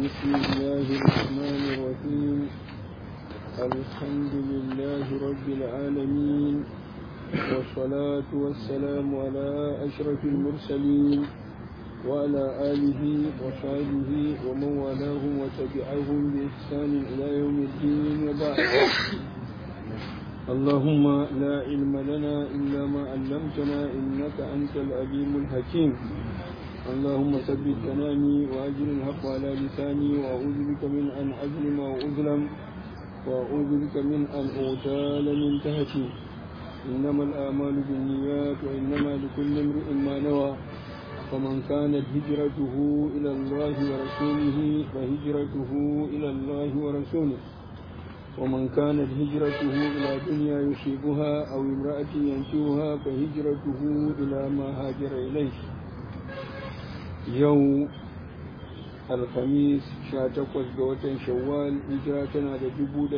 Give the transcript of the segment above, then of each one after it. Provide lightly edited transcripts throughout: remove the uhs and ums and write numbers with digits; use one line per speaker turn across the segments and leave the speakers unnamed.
بسم الله الرحمن الرحيم. الحمد لله رب العالمين، والصلاة والسلام على أشرف المرسلين وعلى آله وصحبه ومن والاهم وتبعهم بإحسان إلى يوم الدين، وبعد. اللهم لا علم لنا إلا ما علمتنا إنك أنت العليم الحكيم. اللهم ثبت كلامي وأجر الحق على لساني، وأعوذ بك من أن أظلم وأظلم، وأعوذ بك من أن أغتال من تحتي. إنما الأعمال بالنيات وإنما لكل امرئ ما نوى. فمن كانت هجرته إلى الله ورسوله فهجرته إلى الله ورسوله، ومن كانت هجرته إلى دنيا يصيبها أو امرأة ينكحها فهجرته إلى ما هاجر إليه. يوم الخميس 18 ga watan Shawwal, hijira tana da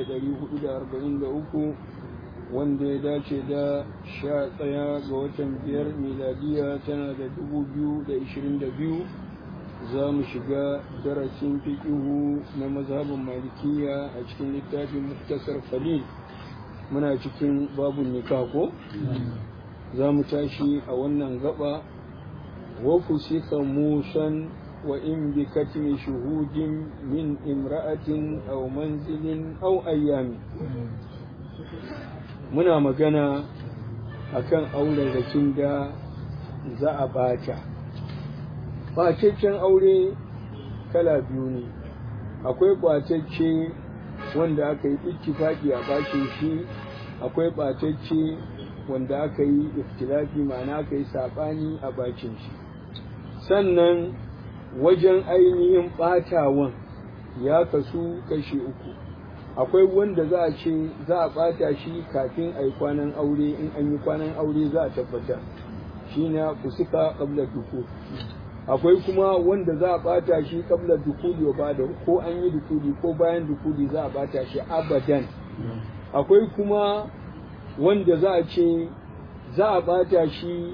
1443, wanda ya dace da 11 ga watan 5 miladiya tana da 2022. za mu shiga darasin fiƙihu na mazhabin malikiya a cikin littafin muktasar khalil. muna cikin babun nikah ko za mu tashi a wannan gaba. wa fusika musan wa in bi katmi shuhudin min imra'atin aw manzilin aw ayyami. muna magana akan auren rakin da za a bata. Ɓataccen aure kala biyu ne. Akwai ɓatacce wanda aka yi ittifaki a bacin shi, akwai ɓatacce wanda aka yi iftilafi, ma'ana aka yi saɓani a bacin shi. Sannan wajen ainihin ɓatawan ya kasu kashi uku. Akwai wanda za a ce za a ɓata shi kafin a yi kwanan aure, in an yi kwanan aure za a tabbatar shi na fusika ƙabla dukul. Akwai kuma wanda za a bata shi kabla dukuli ba da ko an yi dukuli ko bayan dukuli za a bata shi abadan. Akwai kuma wanda za a ce za a bata shi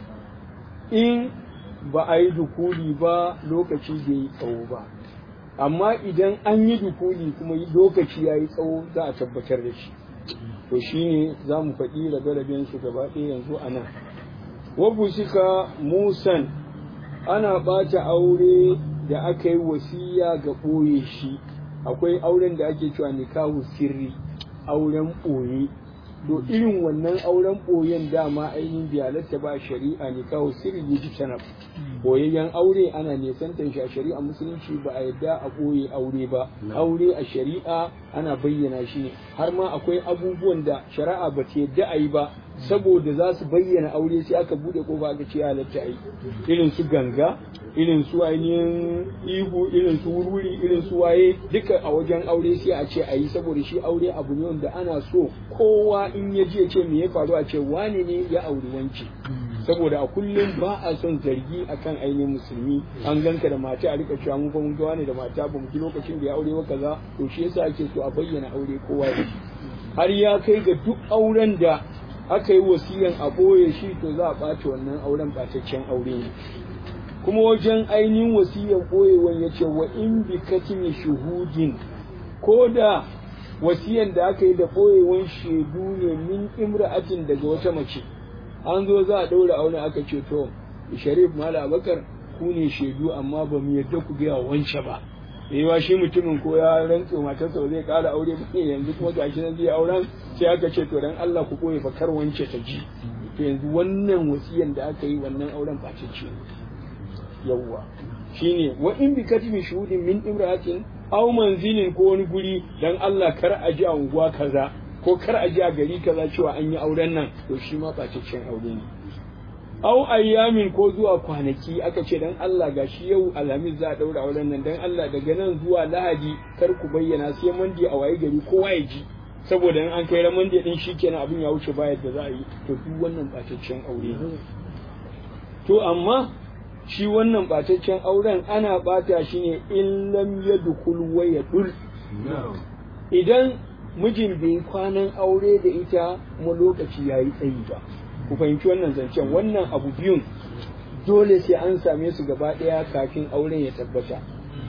in ba a yi dukuli ba, lokaci bai yi tsawo ba, amma idan an yi dukuli kuma lokaci ya yi tsawo za a tabbatar da shi. To shine za mu faɗi rabe-raben su gaba ɗaya yanzu a nan. Wabu suka musan, ana ɓata aure da aka yi wasiya ga ɓoye shi. Akwai auren da ake cewa nikahu sirri, auren ɓoye. To irin wannan auren ɓoyen dama ainihin bai halatta ba shari'a. nikahu sirri yaji tanab, ɓoyayyen aure ana nesantar shi a shari'a musulunci. Ba a yadda a ɓoye aure ba. Aure a shari'a ana bayyana shi ne. Har ma akwai abubuwan da shari'a ba ta yadda a yi ba, saboda za su bayyana aure sai aka bude kofa aka ce halatta ai, irin su ganga, irin su ainihin ihu, irin su wurwuri, irin su waye, duka a wajen aure sai a ce ayi, saboda shi aure abu ne wanda ana so kowa in ya je ce me ya faru a ce wane ne ya auri wance. Saboda a kullum ba a son zargi akan ainihin musulmi. An ganka da mata a rika cewa mun fa mun ga wani da mata ba mu ji lokacin da ya aure ba kaza. To shi yasa ake so a bayyana aure kowa ya ji. Har ya kai ga duk auren da aka yi wasiyan a ɓoye shi, to za a ɓace wannan auren, ɓataccen aure ne. Kuma wajen ainihin wasiyan ɓoyewan ya ce wa in bi katimi shuhudin, ko da wasiyan da aka yi da ɓoyewan shaidu ne min imra'atin daga wata mace. An zo za a ɗaura auren aka ce to Sharif Mala Abakar ku ne shaidu, amma ba mu yadda ku gaya wance ba. Yawa shi mutumin ko ya rantse matarsa zai ƙara aure ba ne, yanzu kuma gashi nan zai auren, sai aka ce to dan Allah ku koyi fa kar wance ta ji. To yanzu wannan wasiyan da aka yi wannan auren ba ta ce. Yawwa shine wa in bi katimi shuhudin min imra'atin aw manzilin, ko wani guri dan Allah kar a ji a unguwa kaza ko kar a ji a gari kaza cewa an yi auren nan, to shi ma ɓataccen aure ne. Au ayyamin, ko zuwa kwanaki aka ce dan Allah gashi yau Alhamis za a daura auren nan, dan Allah daga nan zuwa Lahadi kar ku bayyana, sai Monday a waye gari kowa ya ji, saboda in an kai ran Monday din shikenan abin ya wuce ba yadda za a yi. To duk wannan ɓataccen aure ne. To amma shi wannan ɓataccen auren ana ɓata shi ne in lam yadkhul wa yadul. Idan mijin bai kwanan aure da ita kuma lokaci yayi tsayi ba. Ku fahimci wannan zancen. Wannan abu biyun dole sai an same su gaba ɗaya kafin auren ya tabbata.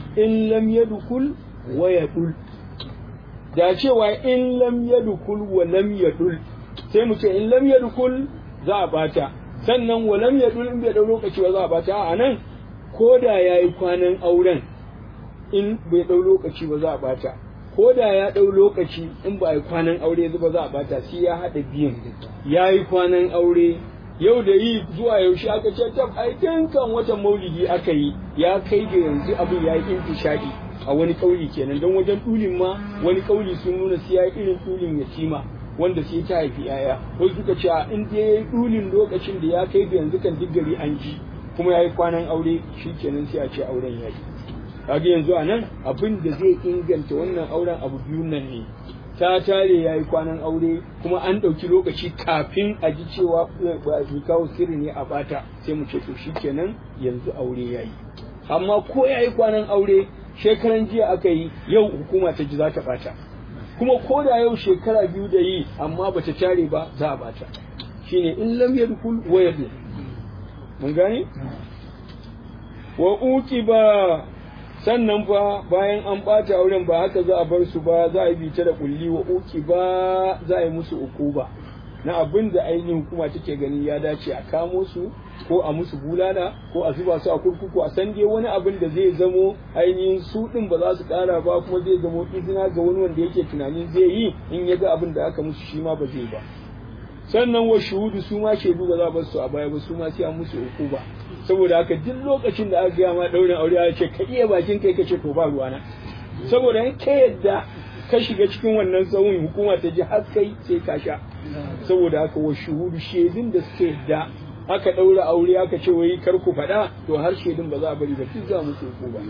in lam yadkhul wa yadul da cewa in lam yadkhul wa lam yadul sai mu ce in lam yadkhul za a bata sannan wa lam yadul in bai dau lokaci ba za a bata a nan ko da yayi kwanan auren in bai dau lokaci ba za a bata ko da ya dau lokaci in ba yi kwanan aure ba za a bata sai ya hada biyun yayi kwanan aure yau da yi zuwa yaushe aka ce tab ai kan watan maulidi aka yi ya kai da yanzu abin ya yi intishadi a wani kauli kenan don wajen dulin ma wani kauli sun nuna sai ya irin dulin yatima wanda sai ta haifi yaya wasu suka ce in dai yayi dulin lokacin da ya kai da yanzu kan duk gari an ji kuma yayi kwanan aure shikenan sai a ce auren ya yi kaga yanzu a nan abin da zai inganta wannan auren abu biyun nan ne ta tare ya yi kwanan aure kuma an ɗauki lokaci kafin a ji cewa kawo sirri ne a bata sai mu ce to shi kenan yanzu aure ya yi amma ko ya yi kwanan aure shekaran jiya aka yi yau hukuma ta ji za ta bata kuma ko da yau shekara biyu da yi amma bata tare ba za a bata shine in lam yadkhul wa yadkhul mun gane wa uqiba sannan fa bayan an ɓata auren ba haka za a bar su ba za a bi ta da kulli wa uki ba za a yi musu ukuba na abin da ainihin hukuma take gani ya dace a kamo su ko a musu bulala ko a zuba su a kurkuku a san dai wani abin da zai zamo ainihin su din ba za su ƙara ba kuma zai zamo izina ga wani wanda yake tunanin zai yi in ya ga abin da aka musu shi ma ba zai ba sannan wa shuhudu su ma shaidu ba za a bar su a baya ba su ma sai an musu ukuba saboda haka duk lokacin da aka gaya ma daurin aure ya ce ka iya bakin kai ka ce to ba ruwana saboda in ka yadda ka shiga cikin wannan tsawon hukuma ta ji har kai sai ka sha saboda haka wa shuhudu shaidun da suke yadda aka daura aure aka ce wai kar ku faɗa to har shaidun ba za a bari ba duk za mu ko ba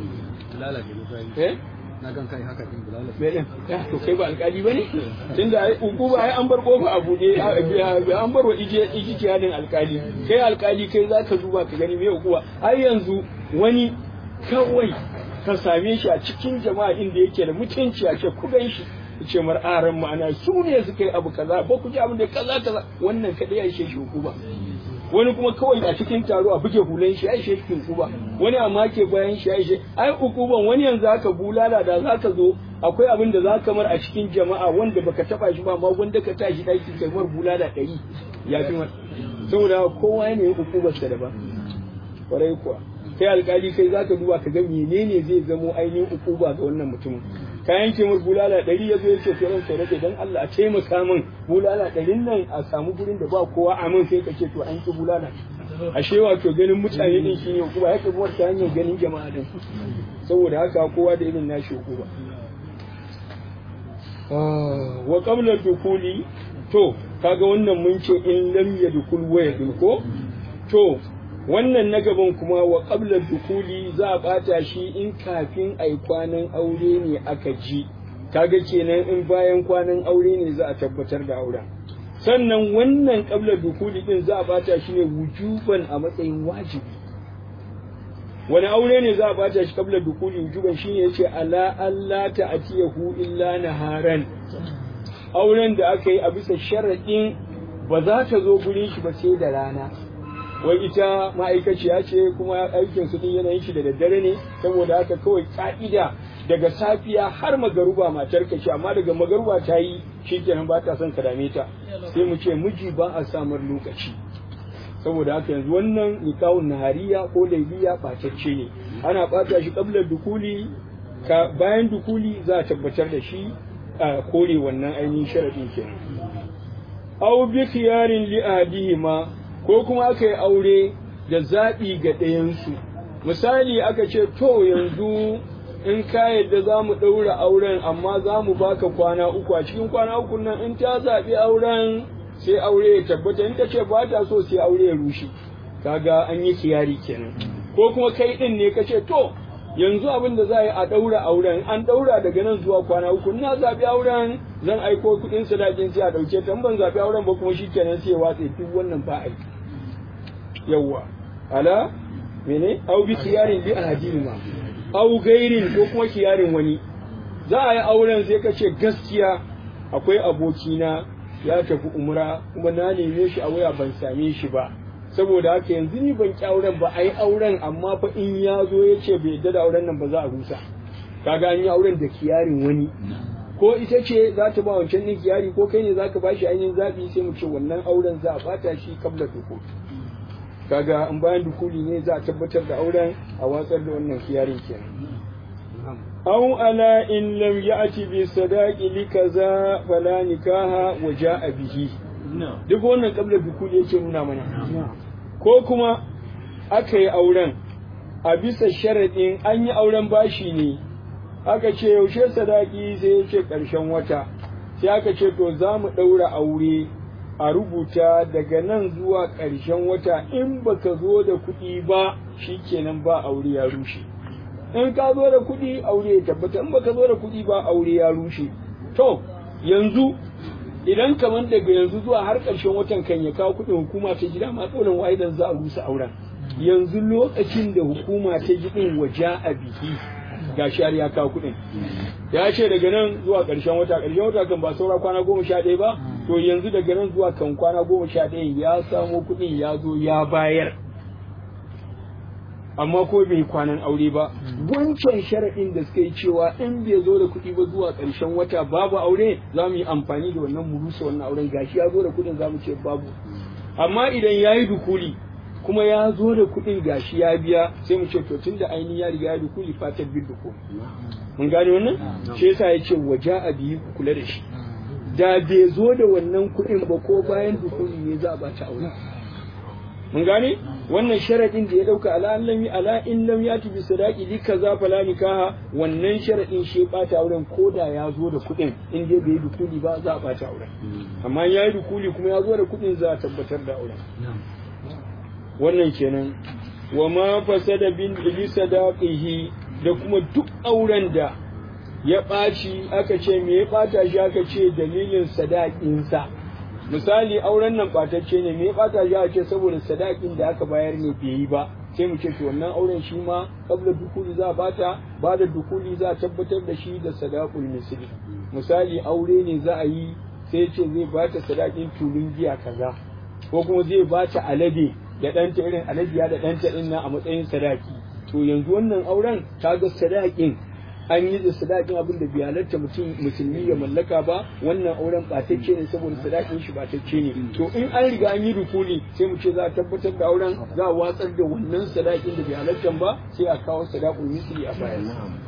na gan kai haka din bulala
to kai ba alƙali bane tunda ai hukuma ai an bar kofa a buɗe an bar wa ijtihadin alƙali kai alƙali kai zaka duba ka gani me hukuma ai yanzu wani kawai ka same shi a cikin jama'a inda yake da mutunci a ce ku gan shi ce mar'aran ma'ana su ne suka yi abu kaza ba ku ji abin da kaza wannan kadai ya ishe shi hukuma wani kuma kawai a cikin taro a buge hulan shi ai shi hukuma wani a make bayan shi ai shi ai hukuman wani yanzu aka bulala da zaka zo akwai abin da zaka mar a cikin jama'a wanda baka taba shi ba amma wanda ka tashi daki kai mar bulala 100 ya fi mar saboda kowa yana yin hukumar sa daban kwarai kuwa kai alkali kai zaka duba ka ga menene zai zamo ainihin hukuma ga wannan mutumin ka yanke mar bulala 100 yazo yace to ran sai dan Allah a taimaka min bulala 100 nan a samu gurin da ba kowa a min sai ka ce to an ki bulala ashe wato ganin mutane din shine hukuma yake kuma ta hanyar ganin jama'a din saboda haka kowa da irin nashi hukuma wa qabla dukuli to kaga wannan mun ce in lam yadkhul wa yadkhul ko to wannan na gaban kuma wa qabla dukuli za a bata shi in kafin ai kwanan aure ne aka ji kaga kenan in bayan kwanan aure ne za a tabbatar da auren sannan wannan qabla dukuli din za a bata shi ne wujuban a matsayin wajibi wani aure ne za a bata shi qabla dukuli wujuban shine yace ala alla ta'tiyahu illa naharan auren da aka yi a bisa sharadin ba za ta zo gurin shi ba sai da rana wai ita ma'aikaciya ce kuma aikin su din yanayin shi da daddare ne saboda haka kawai ka'ida daga safiya har magaruba matar ka ce amma daga magaruba ta yi shikenan ba ta son ka dame ta sai mu ce miji ba a samar lokaci saboda haka yanzu wannan nikahun nahariya ko laibiya batacce ne ana bata shi qabla dukuli bayan dukuli za a tabbatar da shi a kore wannan ainihin sharadin kenan aw bi khiyarin li ahadihima ko kuma aka yi aure da zaɓi ga ɗayansu misali aka ce to yanzu in ka yadda za mu ɗaura auren amma za mu baka kwana uku a cikin kwana uku nan in ta zaɓi auren sai aure ya tabbata in ta ce ba ta so sai aure ya rushe kaga an yi kiyari kenan ko kuma kai ɗin ne ka ce to yanzu abin da za a yi a ɗaura auren an ɗaura daga nan zuwa kwana uku na zaɓi auren zan aiko kuɗin sadakin sai a ɗauke ta ban zaɓi auren ba kuma shikenan sai watsa duk wannan ba aiki yawwa ala mene au bi kiyarin bi ahadihima au gairin ko kuma kiyarin wani za a yi auren sai ka ce gaskiya akwai abokina ya tafi umra kuma na neme shi a waya ban same shi ba saboda haka yanzu ni ban ki auren ba ai auren amma fa in ya zo ya ce bai yadda da auren nan ba za a rusa kaga an yi auren da kiyarin wani ko ita ce za ta ba wancan ɗin kiyari ko kai ne za ka ba shi ainihin zaɓi sai mu ce wannan auren za a bata shi kabla dukuli kaga in bayan dukuli ne za a tabbatar da auren a watsar da wannan kiyarin kenan aw ala in lam ya'ti bi sadaqi likaza fala nikaha wa ja'a bihi duk wannan kabla dukuli yake nuna mana ko kuma aka yi auren a bisa sharaɗin an yi auren bashi ne aka ce yaushe sadaki sai ya ce ƙarshen wata sai aka ce to za mu ɗaura aure a rubuta daga nan zuwa ƙarshen wata in baka zo da kuɗi ba shikenan ba aure ya rushe in ka zo da kuɗi aure ya tabbata in baka zo da kuɗi ba aure ya rushe to yanzu idan kamar daga yanzu zuwa har ƙarshen watan kan ya kawo kuɗin hukuma ta gida ma tsoron wa'idan za a rusa auren yanzu lokacin da hukuma ta gidan waje a biki ga shari ya kawo kuɗin ya ce daga nan zuwa ƙarshen wata kan ba saura kwana 11 ba to yanzu daga nan zuwa kan kwana 11 ya samo kuɗin ya zo ya bayar amma ko bai kwanan aure ba wancan sharaɗin da suka yi cewa in bai zo da kuɗi ba zuwa ƙarshen wata babu aure za mu yi amfani da wannan mu rusa wannan auren gashi ya zo da kuɗin za mu ce babu amma idan ya yi dukuli kuma ya zo da kuɗin gashi ya biya sai mu ce to tun da ainihin ya riga ya dukuli fatar bin duku mun gane wannan shi yasa ya ce waje a biyu ku kula da shi da bai zo da wannan kuɗin ba ko bayan dukuli ne za a ba ta aure mun gane wannan sharadin da ya dauka ala in lam yati bi sadaqi li kaza fala nikaha wannan sharadin shi bata auren koda ya zo da kuɗin in dai bai dukuli ba za a bata auren amma ya yi dukuli kuma ya zo da kuɗin za a tabbatar da auren wannan kenan wa ma fasada bin bi sadaqihi da kuma duk auren da ya ɓaci aka ce me ya ɓata shi aka ce dalilin sadaƙinsa misali auren nan ɓatacce ne me ya ɓata shi aka ce saboda sadaƙin da aka bayar ne bai yi ba sai mu ce to wannan auren shi ma kabla dukuli za a bata ba da dukuli za a tabbatar da shi da sadaqul misli misali aure ne za a yi sai ce zai bata sadaƙin tulun giya kaza ko kuma zai bata alade da ɗanta irin alajiya da ɗanta ɗin nan a matsayin sadaki to yanzu wannan auren kaga sadaƙin an yi da sadakin abin da bai halarta musulmi ya mallaka ba wannan auren ɓatacce ne saboda sadakin shi ɓatacce ne to in an riga an yi dukuli sai mu ce za a tabbatar da auren za a watsar da wannan sadakin da bai halarta ba sai a kawo sadakul misli a baya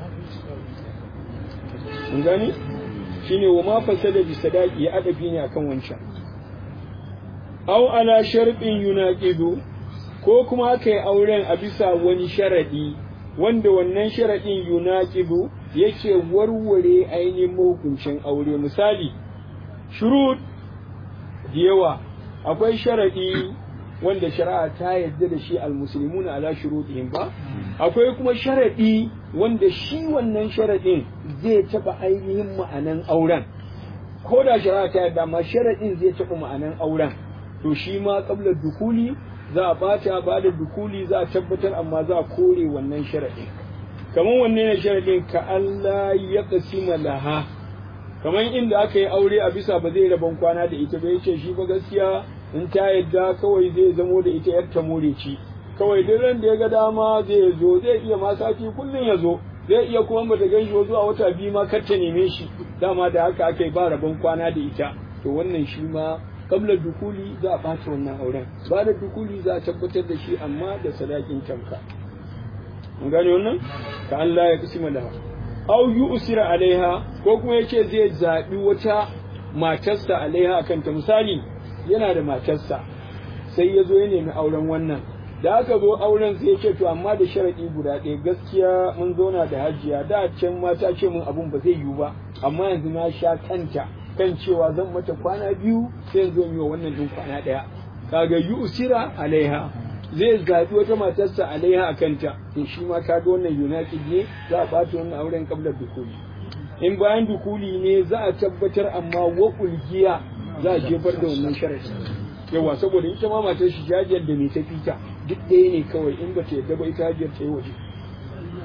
mun gani shine wa ma fasada bi sadaqi ya adafi ne akan wancan aw ala sharqin yunaqidu ko kuma aka yi auren a bisa wani sharadi wanda wannan sharaɗin yunaqidu yake warware ainihin mahukuncin aure misali shurut da yawa akwai sharaɗi wanda shari'a ta yarda da shi almuslimuna ala shurutihim ba akwai kuma sharaɗi wanda shi wannan sharaɗin zai taɓa ainihin ma'anan auren ko da shari'a ta yarda amma sharaɗin zai taɓa ma'anan auren to shi ma qabla dukuli za a bata ba da dukuli za a tabbatar amma za a kore wannan sharaɗin kamar wanne ne sharaɗin ka Allah ya kasima laha kamar inda aka yi aure a bisa ba zai rabon kwana da ita ba yace shi ba gaskiya in ta yadda kawai zai zamo da ita yar ta more ci kawai duk ran da ya ga dama zai zo zai iya ma sati kullun ya zo zai iya kuma bata gan shi zuwa wata biyu ma kar ta neme shi dama da haka aka yi ba rabon kwana da ita to wannan shi ma kabla dukuli za a ɓata wannan auren ba da dukuli za a tabbatar da shi amma da sadakin tamka mun gane wannan ka Allah ya kisima laha au usira alaiha ko kuma yace zai zabi wata matarsa alaiha akan ta misali yana da matarsa sai ya zo ya nemi auren wannan da aka zo auren sai yace to amma da sharadi guda ɗaya gaskiya mun zauna da hajiya da can mata ce mun abun ba zai yiwu ba amma yanzu na sha kanta kan cewa zan mata kwana biyu sai zo yi wa wannan din kwana daya kaga usira alaiha zai zabi wata matarsa alaiha a kanta to shi ma kaga wannan yunaqid ne za a bata wannan auren kabla dukuli in bayan dukuli ne za a tabbatar amma wa ulgiya za a jefar da wannan sharadi yawa saboda ita ma matar shi jajiyar da mai ta fita duk ɗaya ne kawai in ba ta yadda ba ita hajiyar ta yi waje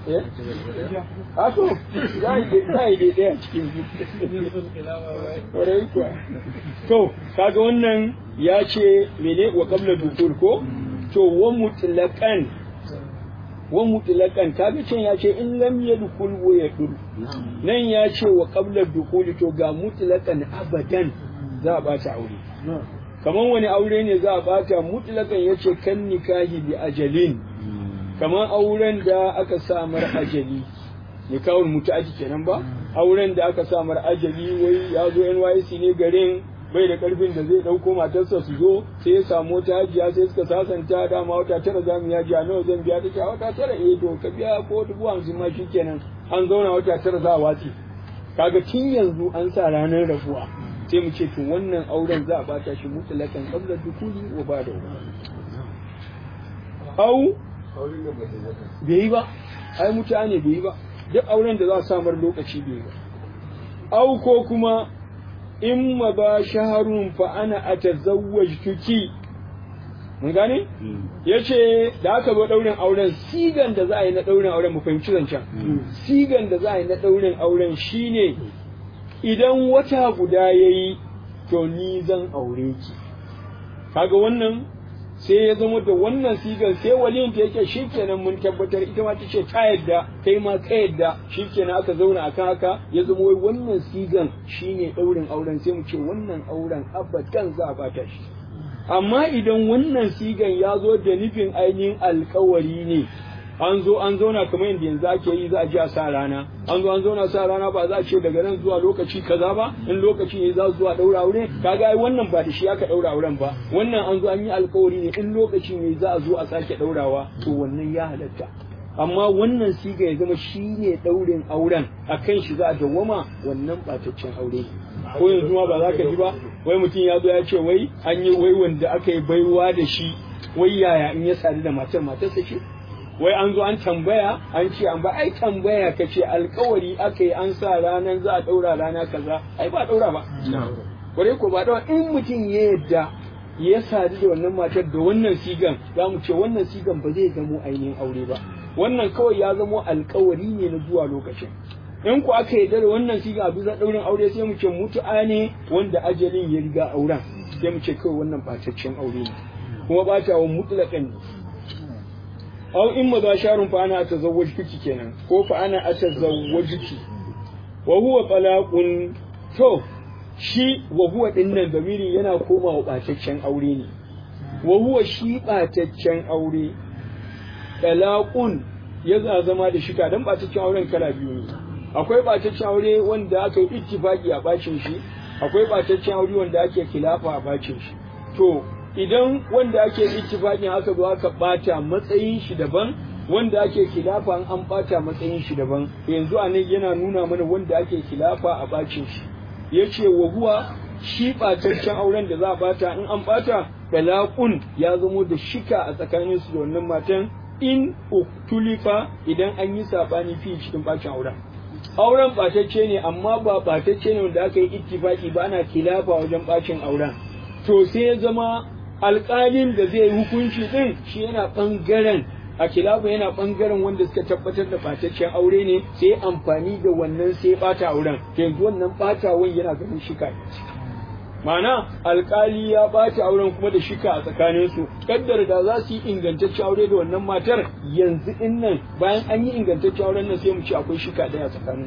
a to za yi daidai a cikin kuwa to kaga wannan ya ce mene wa qabla dukul ko to wa mutlaqan kaga can ya ce in lam yadkhul wa yadul nan ya ce wa qabla dukul to ga mutlaqan abadan za a bata aure kaman wani aure ne za a bata mutlaqan yace kan nikahi bi ajalin kaman auren da aka samar ajali nikahul mutaji kenan ba auren da aka samar ajali wai ya zo NYC ne garin bai da karfin da zai dauko matarsa su zo sai ya samu wata hajiya sai suka sasanta dama wata tara za mu yaji a nawa zan biya take wata tara to ka biya ko 50,000 ma shikenan an zauna wata tara za a watsi kaga tun yanzu an sa ranar rabuwa sai mu ce to wannan auren za a bata shi mutlakan qabla dukuli wa ba'da au bai yi ba ai mutane bai yi ba duk auren da za a samar lokaci bai yi ba au ko kuma in ma ba shaharun fa ana atazawwajtuki mun gane yace da aka zo daurin auren sigan da za a yi na daurin auren mu fahimci zancen sigan da za a yi na daurin auren shine idan wata guda yayi to ni zan aure ki kaga wannan sai ya zama da wannan sigan sai waliyin ta yake shikenan mun tabbatar ita ma ta ce ta yadda kai ma ka yadda shikenan aka zauna akan haka ya zama wai wannan sigan shine daurin auren sai mu ce wannan auren abadan za a bata shi amma idan wannan sigan ya zo da nufin ainihin alkawari ne an zo an zauna kamar yadda yanzu ake yi za a ji a sa rana an zo an zauna sa rana ba za a ce daga nan zuwa lokaci kaza ba in lokaci ne za zuwa daura aure kaga ai wannan ba da shi aka daura auren ba wannan an zo an yi alkawari ne in lokaci ne za a zo a sake daurawa to wannan ya halatta amma wannan siga ya zama shi ne daurin auren akan shi za a dawwama wannan bataccen aure ko yanzu ma ba za ka ji ba wai mutum ya zo ya ce wai an yi wai wanda aka yi baiwa da shi wai yaya in ya sadu da matarsa ce wai an zo an tambaya an ce an ba ai tambaya ka ce alkawari aka yi an sa ranar za a daura rana kaza ai ba daura ba kwarai ko ba daura in mutum ya yadda ya sadu da wannan matar da wannan sigan za mu ce wannan sigan ba zai zamo ainihin aure ba wannan kawai ya zamo alkawari ne na zuwa lokacin in ku aka yarda da wannan siga a bisa daurin aure sai mu ce mutu'a ne wanda ajalin ya riga auren sai mu ce kawai wannan bataccen aure ne kuma batawan mutlaqan ne aw in mubasharun fa ana atazawwajuki kenan ko fa ana atazawwajuki wa huwa talaqun to shi wa huwa dinnan zamiri yana komawa bataccen aure ne wa huwa shi bataccen aure talaqun ya zama da shika dan bataccen auren kala biyu ne akwai bataccen aure wanda aka yi ittifaqi a bacin shi akwai bataccen aure wanda ake khilafa a bacin shi to idan wanda ake ittifaqin aka zo aka bata matsayin shi daban wanda ake khilafa an bata matsayin shi daban yanzu anan yana nuna mana wanda ake khilafa a bacin shi yace wa huwa shi bataccen auren da za a bata in an bata talaqun ya zamo da shika a tsakanin su da wannan matan in uktulifa idan an yi sabani fi cikin bacin auren batacce ne amma ba batacce ne wanda aka yi ittifaqi ba ana khilafa wajen bacin auren to sai ya zama alƙalin da zai hukunci din shi yana bangaren a kilafa yana bangaren wanda suka tabbatar da bataccen aure ne sai amfani da wannan sai bata auren yanzu wannan batawan yana ganin shika ma'ana alƙali ya bata auren kuma da shika a tsakanin su kaddar da za su yi ingantaccen aure da wannan matar yanzu din nan bayan an yi ingantaccen auren nan sai mu ce akwai shika daya tsakanin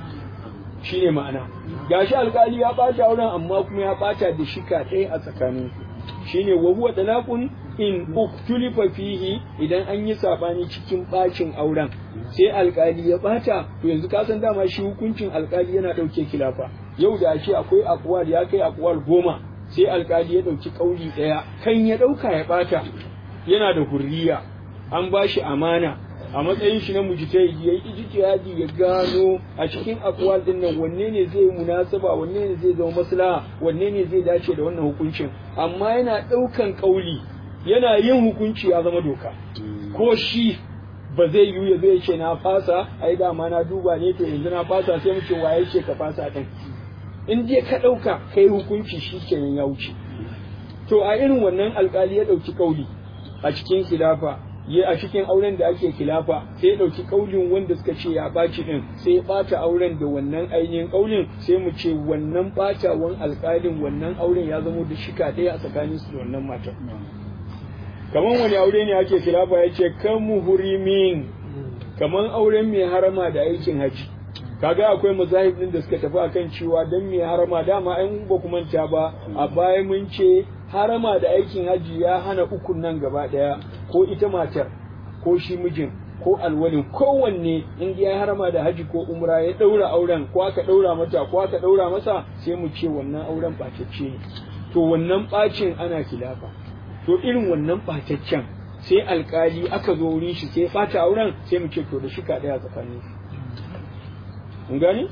su shine ma'ana gashi alƙali ya bata auren amma kuma ya bata da shika ɗaya a tsakanin su shine wa huwa talaqun in uktulifa fihi idan an yi sabani cikin bacin auren sai alkali ya bata to yanzu ka san dama shi hukuncin alkali yana dauke kilafa yau da shi akwai aqwal ya kai aqwal 10 sai alkali ya dauki kauli daya kan ya dauka ya bata yana da hurriya an bashi amana a matsayin shi na mujtahidi yayi ijtihadi ya gano a cikin aqwal din nan wanne ne zai munasaba wanne ne zai zama maslaha wanne ne zai dace da wannan hukuncin amma yana daukan kauli yana yin hukunci ya zama doka ko shi ba zai yi ya zai ce na fasa ai dama na duba ne to yanzu na fasa sai mu ce waye ce ka fasa din in je ka dauka kai hukunci shi kenan ya wuce to a irin wannan alkali ya dauki kauli a cikin khilafa ya a cikin auren da ake kilafa sai ya ɗauki kaulin wanda suka ce ya ɓaci ɗin sai ya ɓata auren da wannan ainihin kaulin sai mu ce wannan ɓatawan alƙalin wannan auren ya zamo da shika ɗaya a tsakanin su da wannan matan kamar wani aure ne ake kilafa ya ce kan muhurimin kamar auren mai harama da aikin haji kaga akwai mazahib din da suka tafi akan cewa dan mai harama dama an ba ku manta ba a baya mun ce harama da aikin haji ya hana ukun nan gaba daya ko ita matar ko shi mijin ko alwalin kowanne in ya harama da haji ko umra ya daura auren ko aka daura mata ko aka daura masa sai mu ce wannan auren bacacce ne to wannan bacin ana kilafa to irin wannan bataccen sai alkali aka zo wurin shi sai bata auren sai mu ce to da shi ka daya tsakanin su mun gani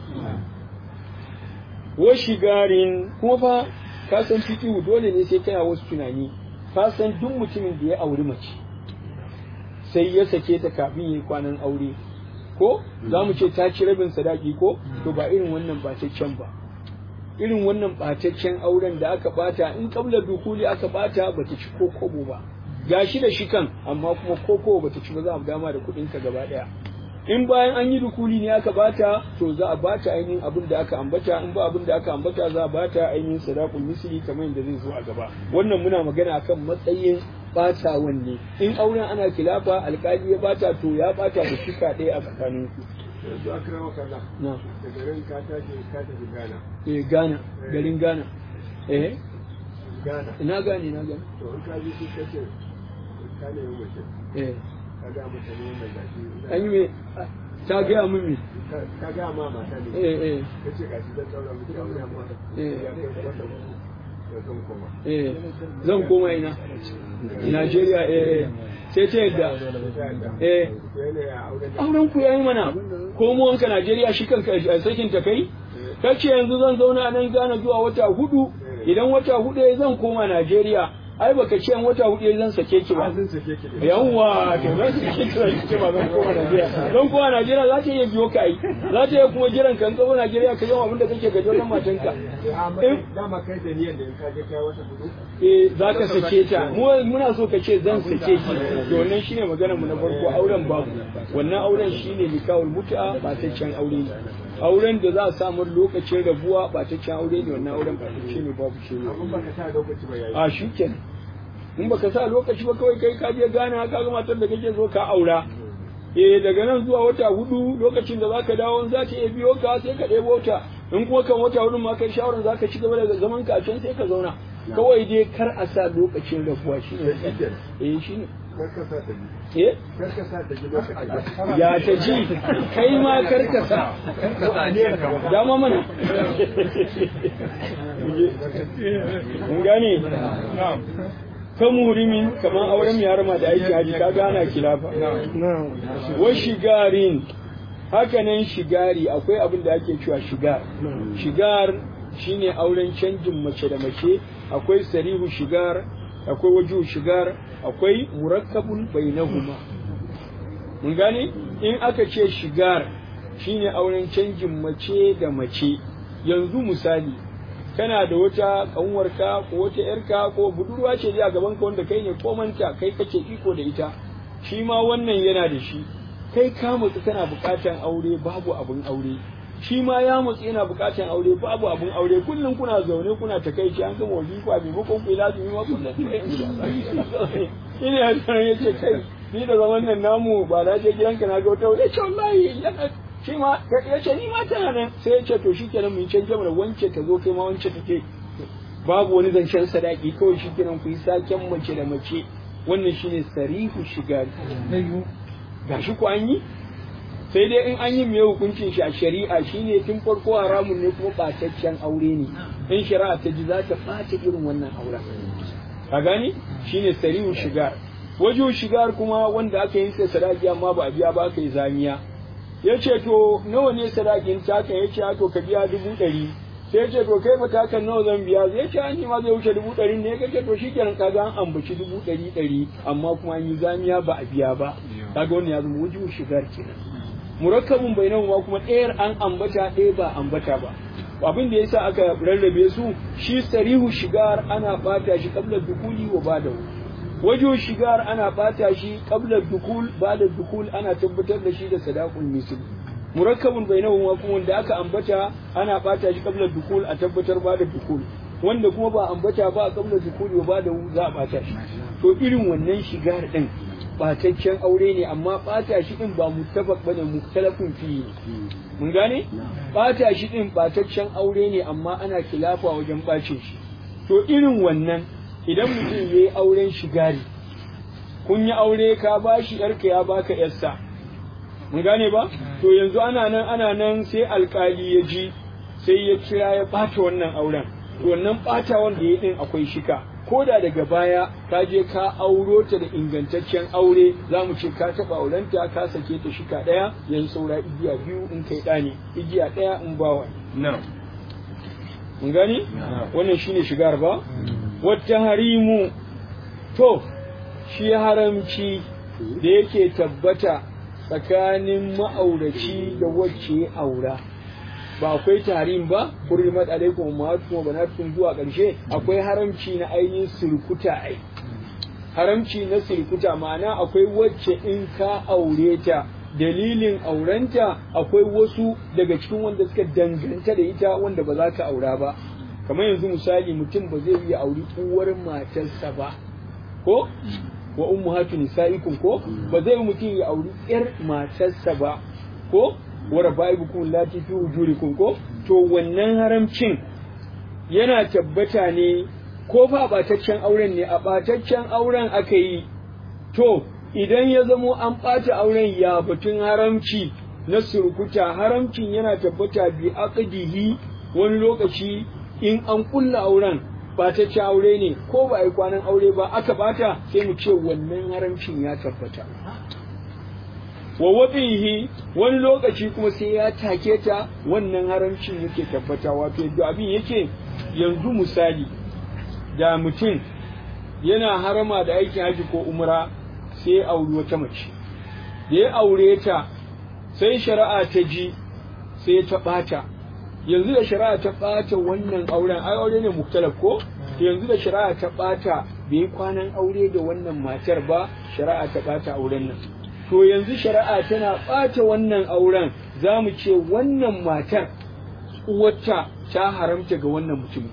wa shigarin kuma fa ka san fiqhu dole ne sai kana wasu tunani ka san duk mutumin da ya auri mace sai ya sake ta kafin yi kwanan aure ko za mu ce ta ci rabin sadaki ko to ba irin wannan bataccen ba irin wannan bataccen auren da aka bata in kabla dukuli aka bata bata ci ko kobo ba gashi da shi kan amma kuma koko bata ci ba za a dama da kudin ka gaba daya in bayan an yi dukuli ne aka bata to za a bata ainihin abin da aka ambata in ba abin da aka ambata za a bata ainihin sadaqul misli kamar yadda zai zo a gaba wannan muna magana akan matsayin bata wanne in auren ana kilafa alkali ya bata to ya bata da shika ɗaya a tsakanin ku
yanzu a kira maka Allah
na
da garin ka tafi Ghana
Ghana garin Ghana
Ghana
ina gane na gane
to in ka ji shi kace ka ne mace ka ga mata ne wannan gashi
an yi me ta gaya min me
ka ga ma mata ne kace gashi zan daura miki aure amma ya kai wata zan koma
zan koma ina Najeriya sai ta yadda auren ku yayi mana komowanka Najeriya shi kanka sakin ta kai kace yanzu zan zauna nan Ghana zuwa wata 4 idan wata 4 zan koma Najeriya ai baka ce wata 4 zan sake ki ba yawwa to zan sake ki ba zan koma Najeriya don koma Najeriya za ta iya biyo ka ai za ta iya kuma jiran kan kawo Najeriya ka yawan abin da kake ga don matanka
dama kai da niyyar da in ka je kai wata 4
za ka sake ta muna so ka ce zan sake ki to wannan shine maganar mu na farko auren babu wannan auren shine nikahul mut'a ba ta can aure ne auren da za a samu lokacin rabuwa ba ta can aure ne wannan auren ba ta ce ne babu shi ne
abun baka sa lokaci ba yayi
a shikenan in baka sa lokaci ba kawai kai ka je gana ka ga matar da kake so ka aura daga nan zuwa wata 4 lokacin da zaka dawo za ta iya biyo ka sai ka ɗebo ta in kuma kan wata 4 ma kai shawaran zaka ci gaba da zaman ka a can sai ka zauna kawai dai kar a sa lokacin rabuwa shine shine ya ta ji kai ma karkasa dama mana mun gane kan murimin kamar auren mai harma da aiki haji ka gana kilafa wa shigarin hakanan shigari akwai abin da ake cewa shigar shine auren canjin mace da mace akwai sarihu shigar akwai waju shigar akwai murakkabun bainahuma mun gane in aka ce shigar shine auren canjin mace da mace yanzu misali kana da wata kanwarka ko wata yarka ko budurwa ce a gaban ka wanda kai ne komanta kai kake iko da ita shi ma wannan yana da shi kai ka mutu kana bukatan aure babu abun aure shi ma ya mutsi yana bukatan aure babu abun aure kullum kuna zaune kuna takaici an gama wajifa bai bakon ku lazimi ma kullum ina ya ce kai ni da zaman nan namu ba na je gidanka na ga wata wani ce wallahi shi ma ya ce ni ma tana nan sai ya ce to shikenan mun canje mana wance ta zo kai ma wance take babu wani zancen sadaki kawai shikenan ku yi saken mace da mace wannan shine sarihu shigari gashi ku an yi sai dai in an yi mai hukuncin shi a shari'a shine tun farko haramun ne kuma ɓataccen aure ne in shari'a ta ji za ta ɓata irin wannan auren ka gani shine sarihu shigar wajen shigar kuma wanda aka yi sai sadaki amma ba a biya ba aka yi zamiya ya ce to nawa ne sadakin taka ya ce to ka biya 100 sai ya ce to kai ba takan nawa zan biya zai ce an ma zai wuce 100 ne kake to shikenan kaga an ambaci 100 amma kuma an yi zamiya ba a biya ba kaga wannan ya zama wajen shigar kenan murakkabun bainahuma kuma ɗayar an ambata ɗaya ba ambata ba abin da yasa aka rarrabe su shi sarihu shigar ana bata shi kabla dukuli wa bada wajo shigar ana bata shi qabla dukul ba'da dukul ana tabbatar da shi da sadaqul misl murakkabun bainahuma kuma wanda aka ambata ana bata shi qabla dukul a tabbatar ba'da dukul wanda kuma ba ambata ba a qabla dukul ba da za a bata shi to irin wannan shigar din bataccen aure ne amma bata shi din ba muttafaq bane muktalafun fi mun gane bata shi din bataccen aure ne amma ana kilafa wajen bacin shi to irin wannan idan mutum yayi auren shigari kun yi aure ka bashi yarka ya baka yarsa mun gane ba to yanzu ana nan sai alkali ya ji sai ya kira ya bata wannan auren to wannan bata wanda yayi din akwai shika ko da daga baya ka je ka auro ta da ingantaccen aure za mu ce ka taɓa aurenta ka sake ta shika ɗaya yanzu saura igiya biyu in kai ɗa ne igiya ɗaya in ba wani. Mun gani? Wannan shine shigar ba? Wata harimu to shi haramci da yake tabbata tsakanin ma'auraci da wacce aura. Ba akwai tarim ba hurrimat alaikum ummahatukum wa banatukum zuwa ƙarshe akwai haramci na ainihin surkuta ai haramci na surkuta ma'ana akwai wacce in ka aure ta dalilin aurenta akwai wasu daga cikin wanda suka danganta da ita wanda ba za ka aura ba kamar yanzu misali mutum ba zai iya auri uwar matarsa ba ko wa ummahatu nisaikum ko ba zai mutum ya auri yar matarsa ba ko wara ba'ibukum lati fi wujurikum ko to wannan haramcin yana tabbata ne ko fa bataccen auren ne a bataccen auren aka yi to idan ya zamo an ɓata auren ya batun haramci na surkuta haramcin yana tabbata bi aqdihi wani lokaci in an kulla auren bataccen aure ne ko ba yi kwanan aure ba aka bata sai mu ce wannan haramcin ya tabbata wa wabihi wani lokaci kuma sai ya take ta wannan haramcin yake tabbata wato yadda abin yake yanzu misali da mutum yana harama da aikin haji ko umra sai ya auri wata mace da ya aure ta sai shari'a ta ji sai ta bata yanzu da shari'a ta bata wannan auren ai aure ne muktalaf ko yanzu da shari'a ta bata bai kwanan aure da wannan matar ba shari'a ta bata auren nan to yanzu shari'a tana ɓata wannan auren za mu ce wannan matar uwarta ta haramta ga wannan mutumin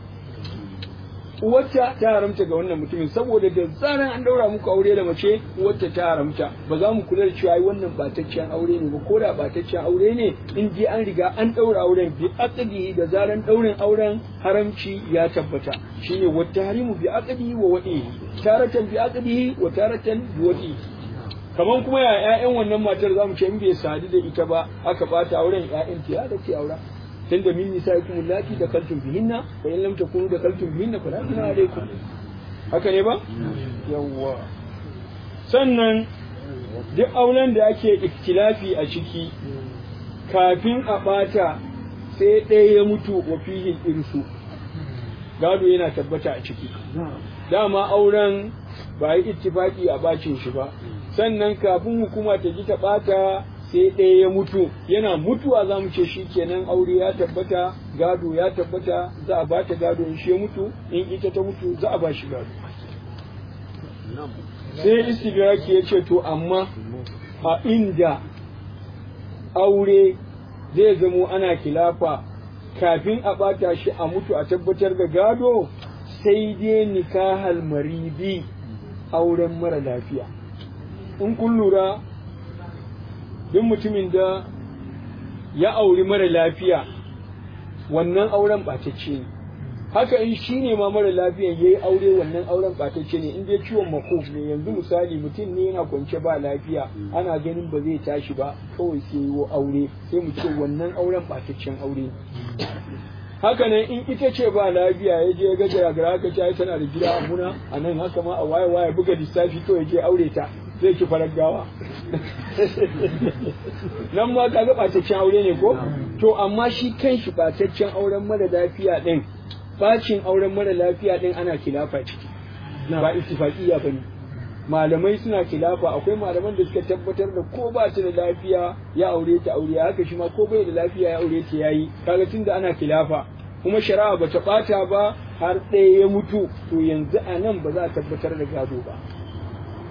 uwarta ta haramta ga wannan mutumin saboda da zaran an daura muku aure da mace uwarta ta haramta ba za mu kula da cewa ai wannan ɓataccen aure ne ba ko da ɓataccen aure ne in je an riga an daura auren bi aqdi da zaran daurin auren haramci ya tabbata shine wa tahrimu bi aqdi wa wadi taratan bi aqdi wa taratan bi wadi kaman kuma ya ƴaƴan wannan matar zamu ce in bai sadu da ita ba aka bata auren ƴaƴan ta ya da ke aura tunda min nisaikum lati da kaltum bihinna wa in lam takunu da kaltum bihinna fala junaha alaykum haka ne ba yawwa sannan duk auren da ake ikhtilafi a ciki kafin a bata sai ɗaya ya mutu wa fihi irsu gado yana tabbata a ciki dama auren ba yi ittifaki a bacin shi ba sannan kafin hukuma ta ji ta bata sai ɗaya ya mutu yana mutuwa za mu ce shi kenan aure ya tabbata gado ya tabbata za a bata gado in shi ya mutu in ita ta mutu za a ba shi gado sai istigraki ya ce to amma a inda aure zai zamo ana kilafa kafin a bata shi a mutu a tabbatar da gado sai dai nikahal maridi auren mara lafiya in kun lura duk mutumin da ya auri mara lafiya wannan auren ɓatacce ne haka in shi ne ma mara lafiyan ya yi aure wannan auren ɓatacce ne in dai ciwon makuf ne yanzu misali mutum ne yana kwance ba lafiya ana ganin ba zai tashi ba kawai sai yi aure sai mu ce wannan auren ɓataccen aure haka nan in ita ce ba lafiya ya je ga jagara haka ce tana da gida a muna a nan haka ma a waye buga lissafi to ya je aure ta zai ki farar gawa nan ma kaga ɓataccen aure ne ko to amma shi kanshi ɓataccen auren mara lafiya ɗin bacin auren mara lafiya ɗin ana kilafa ciki ba ittifaqiya bane malamai suna kilafa akwai malaman da suka tabbatar da ko ba ta da lafiya ya aure ta aure haka shi ma ko bai da lafiya ya aure ta yayi kaga tunda ana kilafa kuma shari'a bata bata ba har ɗaya ya mutu to yanzu a nan ba za a tabbatar da gado ba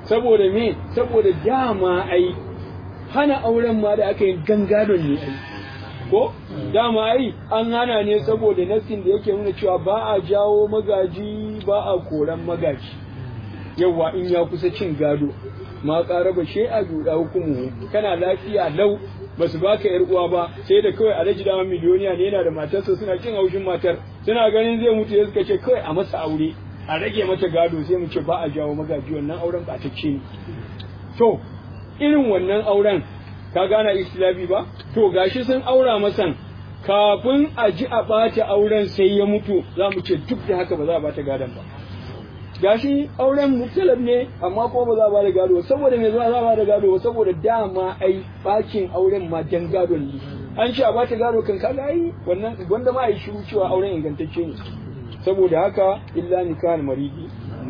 saboda me saboda dama ai hana auren ma da aka yi gangadon ne ai ko dama ai an hana ne saboda nassin da yake nuna cewa ba a jawo magaji ba a koran magaji yawa in ya kusa cin gado ma ƙaraba shi a juda hukumu kana lafiya lau ba su baka yar uwa ba sai da kawai alhaji dama miliyoniya ne yana da matarsa suna cin haushin matar suna ganin zai mutu ya suka ce kawai a masa aure a rage mata gado sai mu ce ba a jawo magaji wannan auren ba ta ce ne to irin wannan auren ka gana istilabi ba to gashi sun aura masan kafin a ji a bata auren sai ya mutu za mu ce duk da haka ba za a bata gadon ba gashi auren muktalab ne amma ko ba za a bada gado saboda me za a bada gado saboda dama ai bakin auren ma dan gado ne an ce a bata gado kan kaga ai wannan wanda ma ai shiru cewa auren ingantacce ne saboda haka illa nikah maridi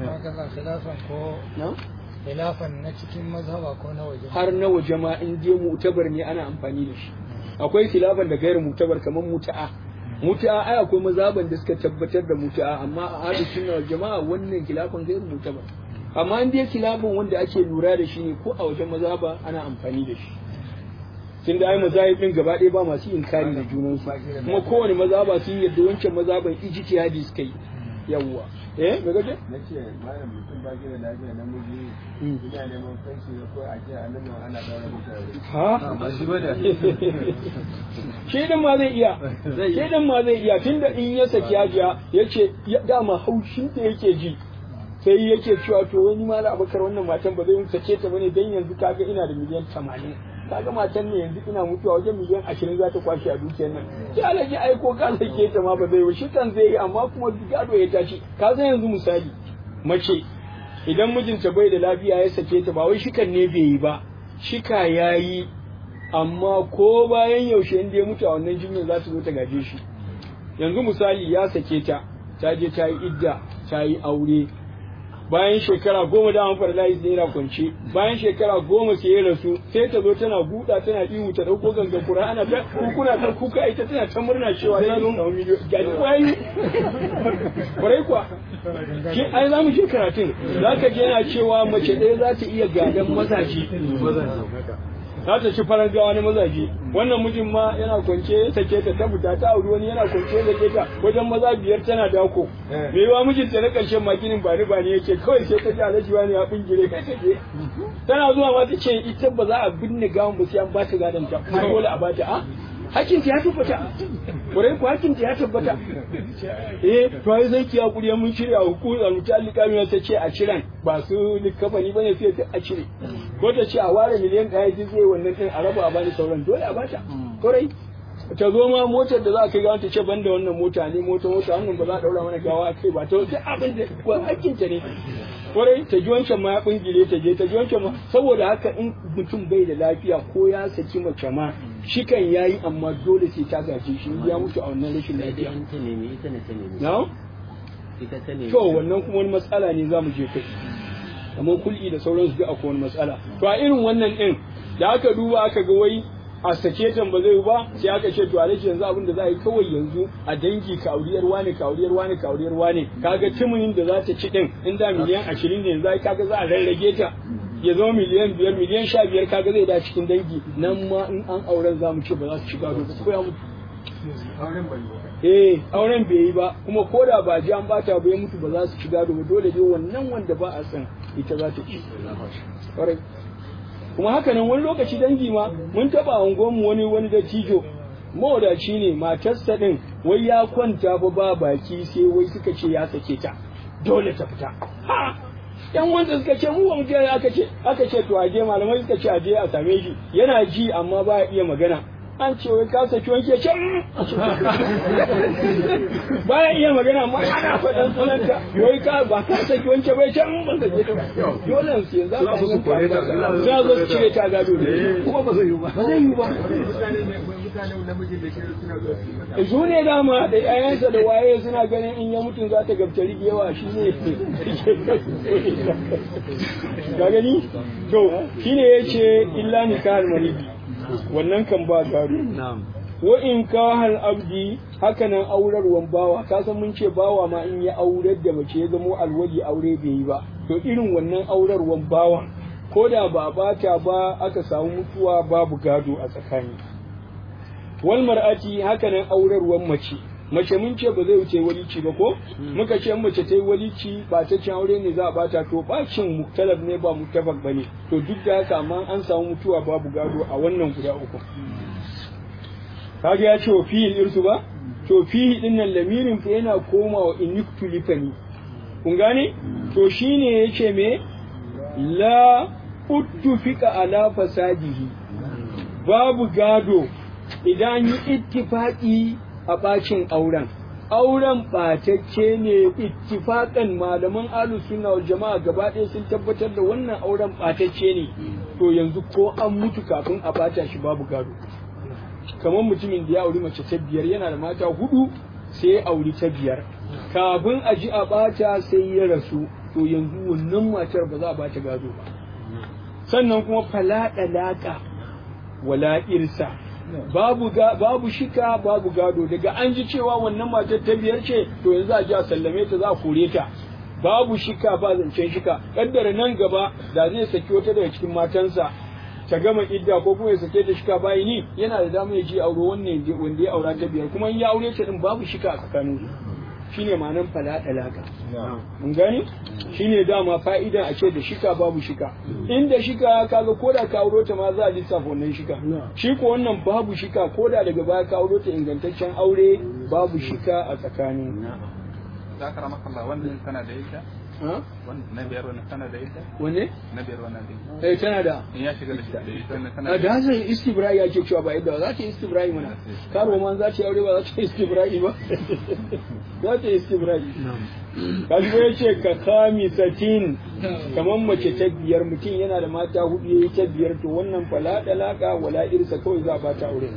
khilafan na cikin mazhaba ko na waje
har na waje ma in je mu'tabar ne ana amfani da shi akwai khilafan da gairu mu'tabar kamar muta'a ai akwai mazhaban da suka tabbatar da muta'a amma a ahlus sunna wal jama'a wannan khilafan gairu mu'tabar amma in dai khilafan wanda ake lura da shi ne ko a wajen mazhaba ana amfani da shi tun da ai mazahib din gaba ɗaya ba masu inkari da junan su kuma kowane mazhaba sun yadda wancan mazhaban ijtihadi suka yi yawwa me gaje
nace malam mutum ba shi da lafiya namiji ina neman kanshi ko a ce annabi ana daura mutane
ha
ba shi ba da
shedan ma zai iya tunda in ya saki hajiya yace dama haushin da yake ji sai yake cewa to wani mala abakar wannan matan ba zai sake ta bane dan yanzu kaga ina da miliyan 80 kaga matan ne yanzu ina mutuwa wajen miliyan 20 za ta kwashe a dukiyar nan ki alaji ai ko ka sake ta ma ba zai yi shi kan zai yi amma kuma gado ya tashi ka san yanzu misali mace idan mijinta bai da lafiya ya sake ta ba wai shikan ne bai yi ba shika yayi amma ko bayan yaushe inda ya mutu a wannan jinyar za ta zo ta gaje shi yanzu misali ya sake ta ta je ta yi idda ta yi aure bayan shekara 10 da an fara layi sai yana kwance bayan shekara 10 sai ya rasu sai ta zo tana buɗa tana ihu ta dauko gangan Qur'ana ta kuna ta kuka ita tana ta murna cewa ta zo gaji kwai kwarai kwa shi ai zamu je karatun zaka je yana cewa mace ɗaya za ta iya gadan mazaji za ta ci farar gawa na mazaje wannan mijin ma yana kwance sake ta tabbata ta auri wani yana kwance sake ta wajen maza 5 tana dako me yawa mijin ta na karshen makinin bani yake kawai sai ta ji alaji wani ya bingire kai take tana zuwa ma ta ce ita ba za a binne gawan ba sai an ba ta gadon ta kuma dole a ba ta hakin ta ya tabbata kurai ko hakin ta ya tabbata to ai zai ki hakuri mun shirya hukumar mutallika mai ta ce a ciran ba su likafani bane sai a cire ko ta ce a ware miliyan ɗaya ji zai wannan din a raba a bani sauran dole a bata kurai ta zo ma motar da za a kai gawa ta ce banda wannan mota ne mota wannan ba za a daura mana gawa a kai ba ta sai abin da hakkin ta ne kwarai ta ji wancan ma ya bingire ta je ta ji wancan ma saboda haka in mutum bai da lafiya ko ya saki mace ma shi kan yayi amma dole sai ta gaje shi ya mutu a wannan rashin lafiya to wannan kuma wani matsala ne za mu je kai amma kul'i da sauransu duk akwai wani matsala to a irin wannan din da aka duba aka ga wai a sake tan ba zai ba sai aka ce to alaji yanzu abin da za a yi kawai yanzu a dangi ka auriyar wane kaga timin da za ta ci din inda miliyan 20 ne yanzu kaga za a rarrage ta ya zama miliyan 5 miliyan 15 kaga zai da cikin dangi nan ma in an auren zamu ce ba za su ci gado ko ya mutu auren bai yi ba kuma ko da ba ji an bata ba ya mutu ba za su ci gado ba dole dai wannan wanda ba a san ita za ta ci kuma haka nan wani lokaci dangi ma mun taba angonmu wani dattijo mawadaci ne matarsa din wai ya kwanta ba baki sai wai suka ce ya sake ta dole ta fita ha yan wanda suka ce mu ba mu je aka ce to aje malamai suka ce aje a same shi yana ji amma ba ya iya magana an ce wai ka saki wanke ce ba ya iya magana amma ana faɗan sunanta wai ka ba ka saki wanke bai ce ban sake ta dole su yanzu ka su kore ta za su cire ta gado kuma ba zai yi ba su ne dama da yayansa da waye suna ganin in ya mutum za ta gabtari da yawa shi ne ga gani to shine yace illa nikahul maridi wannan kan ba gado wa in kahal abdi hakanan aurarwan bawa ka san mun ce bawa ma in ya aurar da mace ya zamo alwali aure bai yi ba to irin wannan aurarwan bawan ko da ba bata ba aka samu mutuwa babu gado a tsakani wal mar'ati hakanan aurarwan mace mace mun ce ba zai wuce walici ba ko muka ce mace ta yi walici ba ta cin aure ne za a bata to bacin muktalab ne ba mutabak bane to duk da haka amma an samu mutuwa babu gado a wannan guda uku kaga ya ce wa fihi irsu ba to fihi din nan lamirin fa yana komawa iniktulifani kun gane to shine yace me la uttufika ala fasadihi babu gado idan yi ittifaqi a bacin auren ɓatacce ne ittifaƙan malaman ahlus sunna wal jama'a gaba ɗaya sun tabbatar da wannan auren ɓatacce ne to yanzu ko an mutu kafin a bata shi babu gado kamar mutumin da ya auri mace ta biyar yana da mata hudu sai ya auri ta biyar kafin a ji a bata sai ya rasu to yanzu wannan matar ba za a bata gado ba sannan kuma fala dalaka wala irsa babu shika babu gado daga an ji cewa wannan matar ta biyar ce to yanzu a ji a sallame ta za a kore ta babu shika ba zancen shika kaddara nan gaba da zai saki wata daga cikin matansa ta gama idda ko kuma ya sake ta shika bayi ni yana da dama ya ji auro wannan wanda ya aura ta biyar kuma in ya aure ta din babu shika a tsakanin su shine ma'anar fala dalaka mun gani shine dama fa'ida a ce da shika babu shika inda shika kaga koda ka auro ta ma za a lissafa wannan shika shi ko wannan babu shika koda daga baya ka auro ta ingantaccen aure babu shika a tsakanin
zakara maka Allah wannan tana da ita na biyar wannan tana da ita
wanne
na biyar wannan da
tana da
in ya shiga da ita wannan tana
da zai istibrai yake cewa ba yadda za ta istibrai mana karo man za ta aure ba za ta istibrai ba za ta istibrai kaji ya ce ka khamisatin kamar mace ta biyar mutum yana da mata hudu yayi ta biyar to wannan fala dalaka wala irsa kawai za ba ta aure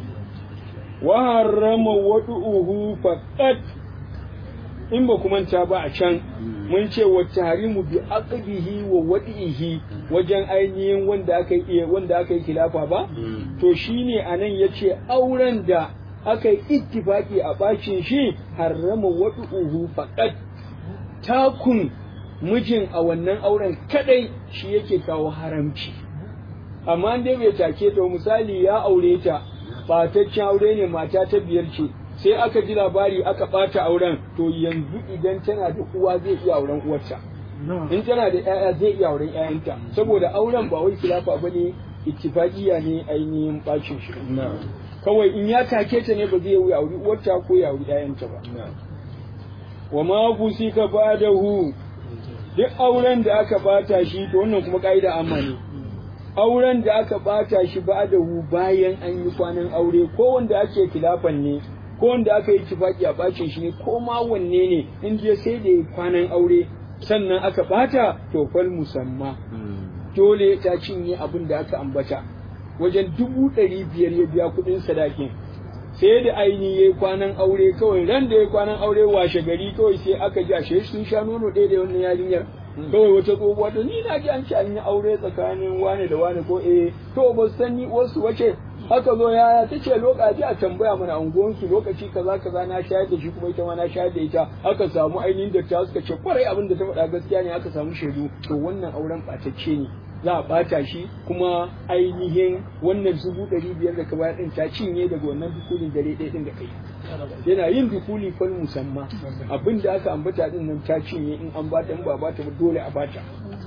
wa harrama wadu'uhu faqat in ba ku manta ba a can mun ce wa tahrimu bi aqdihi wa wadihi wajen ainihin wanda aka yi khilafa ba to shine anan yace auren da aka yi ittifaki a bacin shi harrama wadu'uhu faqat takun mijin a wannan auren kadai shi yake kawo haramci amma dai bai take ta misali ya aure ta bataccen aure ne mata ta biyar ce sai aka ji labari aka ɓata auren to yanzu idan tana da uwa zai iya auren uwarta in tana da ƴaƴa zai iya auren ƴaƴanta saboda auren ba wai khilafa bane ittifaqiya ne ainihin bacin shi kawai in ya take ta ne ba zai yi auri uwarta ko ya auri ƴaƴanta ba wa ma fusika ba'dahu duk auren da aka bata shi to wannan kuma kaida amma ne auren da aka bata shi ba'dahu bayan an yi kwanan aure ko wanda ake khilafan ne ko wanda aka yi tifaki a bacin shi ne ko ma wanne ne in je sai da kwanan aure sannan aka bata to fal musamma dole ta cinye abin da aka ambata wajen 500 ya biya kudin sadakin sai da aini yayi kwanan aure kawai ran da yayi kwanan aure washe gari kawai sai aka ji ashe sun sha nono ɗaya da wannan yarinyar kawai wata tsohuwa to ni na ji an ce an yi aure tsakanin wane da wane ko to ba san ni wasu wace aka zo yaya ta ce lokaci a tambaya mana unguwansu lokaci kaza kaza na shayar da shi kuma ita ma na shayar da ita aka samu ainihin da ta suka ce kwarai abin da ta faɗa gaskiya ne aka samu shaidu to wannan auren ɓatacce ne za a ɓata shi kuma ainihin wannan 500 da ka bayar ɗin ta cinye daga wannan dukulin dare ɗaya ɗin da kai yana yin dukuli fal musamma abin da aka ambata ɗin nan ta cinye in an bata in ba bata ba dole a bata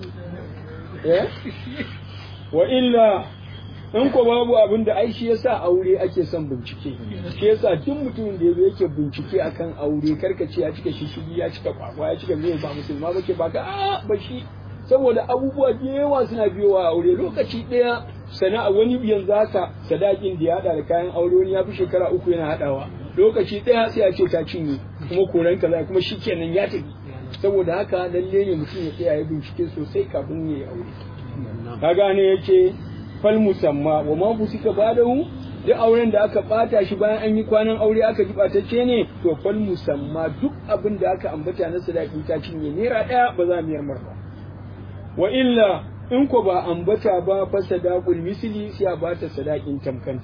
wa illa in ko babu abin da ai shi yasa aure ake son bincike shi yasa duk mutumin da yazo yake bincike akan aure karkace ya cika shishigi ya cika kwakwa ya cika me ba musulma bace ba ka ba shi saboda abubuwa da yawa suna biyowa aure lokaci daya sana'a wani yanzu haka sadakin da ya hada da kayan aure wani ya fi shekara 3 yana hadawa lokaci daya sai a ce ta cinye kuma koran kaza kuma shikenan ya tafi saboda haka lalle ne mutum ya tsaya ya bincike sosai kafin ya yi aure ka gane yake fal musamma wa ma fusika badahu duk auren da aka bata shi bayan an yi kwanan aure aka ji batacce ne to fal musamma duk abin da aka ambata na sadaki ta cinye naira daya ba za mu yarmar ba wa illa in ko ba ambata ba fa sadaqul misli sai a bata sadakin tamkanta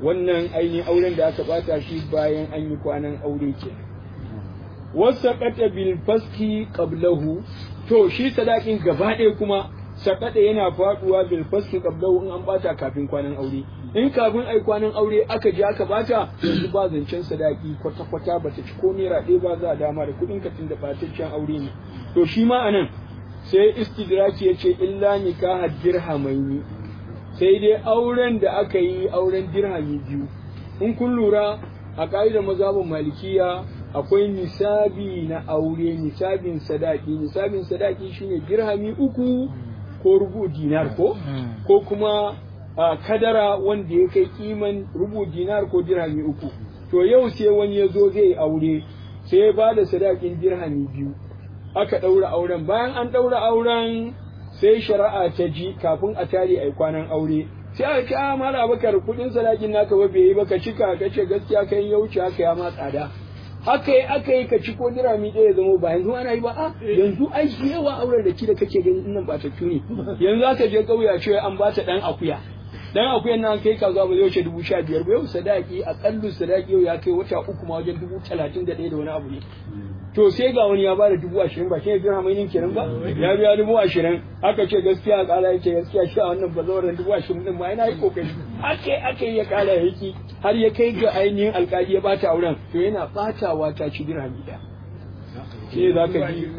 wannan ainihin auren da aka bata shi bayan an yi kwanan aure ke wasaqata bil faski qablahu to shi sadakin gaba ɗaya kuma sakata yana faduwa bil faski qablahu in an bata kafin kwanan aure in kafin ai kwanan aure aka je aka bata yanzu ba zancen sadaki kwata kwata bata ci ko naira ɗaya ba za a dama da kuɗin ka tunda bataccen aure ne to shi ma anan sai istidraki yace illa nikaha dirhamaini sai dai auren da aka yi auren dirhami biyu in kun lura a ƙa'idar mazhabin malikiya akwai nisabi na aure nisabin sadaki shine dirhami 3 ko rubu dinar ko kuma kadara wanda ya kai kiman rubu dinar ko dirhami 3 to yau sai wani ya zo zai aure sai ya ba da sadakin dirhami 2 aka ɗaura auren bayan an ɗaura auren sai shari'a ta ji kafin a tare ai kwanan aure sai aka ce a mala bakar kudin sadakin naka ba bai yi ba ka cika ka ce gaskiya kai ya wuce haka ya ma tsada aka yi ka ci ko dirami ɗaya ya zama ba yanzu ana yi ba a yanzu ai shi yawa auren da ki da kake ganin nan ba ta ne yanzu aka je kauye a ce an ba ta dan akuya dan akuyan nan kai kaza ba zai wuce 15,000 ba yau sadaki akallu sadaki yau ya kai wata 3 ma wajen 31,000 da wani abu ne to sai ga wani ya bada 20,000 ba shi dirham mai kenan ba ya biya 20,000 aka ce gaskiya kala yake gaskiya shi a wannan bazawaran 20,000 din ma yana yi kokari ake ya kala yaki har ya kai ga ainihin alkali ya bata auren to yana batawa ta ci dirham ɗaya shi za ka ji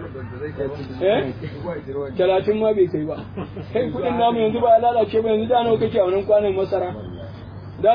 30 ma bai kai ba kai kudin namu yanzu ba ya lalace ba yanzu da nawa kake a wannan kwanan masara ba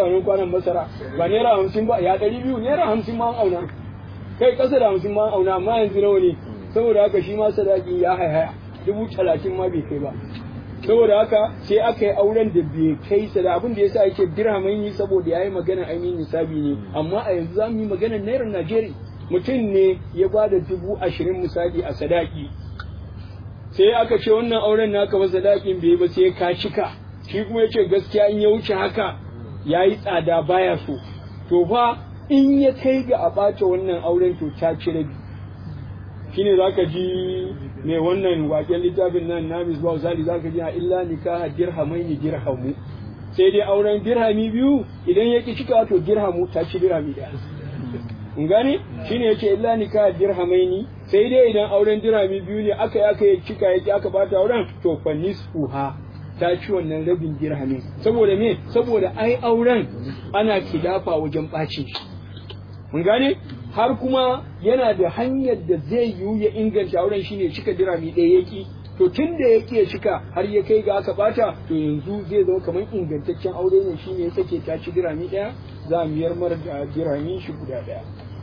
naira 50 ba ya 200 naira 50 ma an auna kai kasa da 50 ma an auna amma yanzu nawa ne saboda haka shi ma sadaki ya haihaya 30,000 ma bai kai ba saboda haka sai aka yi auren da bai kai sada abin da yasa yake dirhamai ne saboda yayi magana ainihin nisabi ne amma a yanzu zamu yi magana naira Najeriya mutum ne ya ba da 20,000 misali a sadaki sai aka ce wannan auren naka ba sadakin bai ba sai ka cika shi kuma ya ce gaskiya in ya wuce haka yayi tsada baya so to fa in ya kai ga a ɓata wannan auren to ta ci rabi shine zaka ji mai wannan waken littafin nan na misbah zali zaka ji a illa nikaha dirhamaini dirhamu sai dai auren dirhami 2 idan yake cika to dirhamu ta ci dirhami daya in gane shine yace illa nikaha dirhamaini sai dai idan auren dirhami 2 ne aka cika yake aka bata auren to fa nisfuha ta ci wannan rabin dirhamin saboda me saboda ai auren ana kidafa wajen bacin shi mun gane har kuma yana da hanyar da zai yiwu ya inganta auren shine cika dirami ɗaya yaki to tun da yake ya cika har ya kai ga aka bata to yanzu zai zama kamar ingantaccen aure ne shine ya sake ta ci dirami ɗaya za mu yar mar da dirami shi guda ɗaya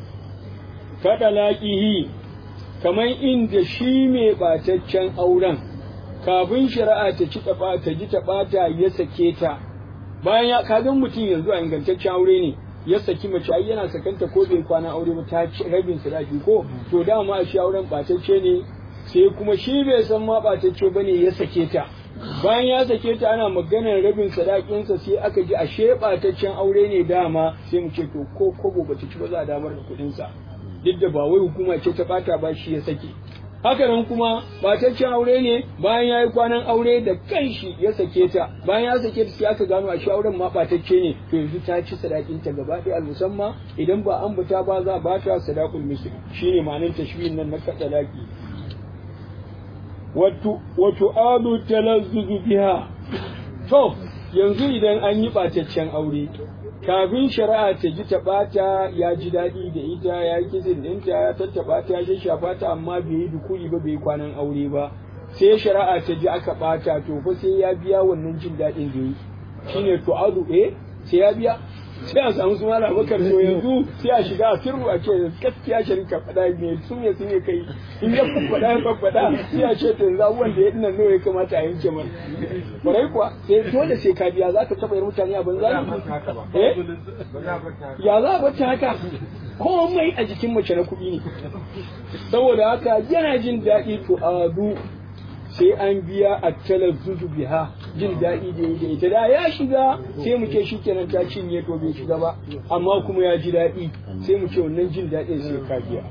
kada laqihi kamar inda shi mai bataccen auren kafin shari'a ta ci ta ji ta bata ya sake ta bayan ya kagan mutum yanzu a ingantaccen aure ne ya saki mace ai yana sakanta ko bai kwana aure ba ta ci rabin sadaki ko to dama a shi auren batacce ne sai kuma shi bai san ma batacce bane ya sake ta bayan ya sake ta ana maganar rabin sadakinsa sai aka ji ashe bataccen aure ne dama sai mu ce to ko kobo bata ci ba za a damar da kuɗin sa duk da ba wai hukuma ce ta bata ba shi ya sake haka nan kuma bataccen aure ne bayan ya yi kwanan aure da kanshi ya sake ta bayan ya sake ta sai aka gano a shi auren ma batacce ne to yanzu ta ci sadakin ta gaba ɗaya almusamma idan ba an buta ba za ba ta sadaqul misli shine ma'anar tashbihin nan na kadalaki wato adu talazzuzu biha to yanzu idan an yi bataccen aure kafin shari'a ta ji ta bata ya ji daɗi da ita ya yi kisin ɗinta ya tattaɓa ta ya shafa ta amma bai yi dukuri ba bai kwanan aure ba sai shari'a ta ji aka bata to fa sai ya biya wannan jin daɗin da yi shine to adu sai ya biya sai a samu su mala bakar to yanzu sai a shiga a firru a ce gaskiya shirka faɗa me sun ya kai in ya faɗa sai a ce to yanzu abubuwan da ya dinnan nawa ya kamata a yanke mana kwarai kuwa sai dole sai ka biya za ka taɓa yin mutane a banza ya za a bata haka komai a jikin mace na kuɗi ne saboda haka yana jin daɗi to adu sai an biya a talazzuzu biha jin daɗi da ita da ya shiga sai mu ce shikenan ta cinye to bai shiga ba amma kuma ya ji daɗi sai mu ce wannan jin daɗin sai ka biya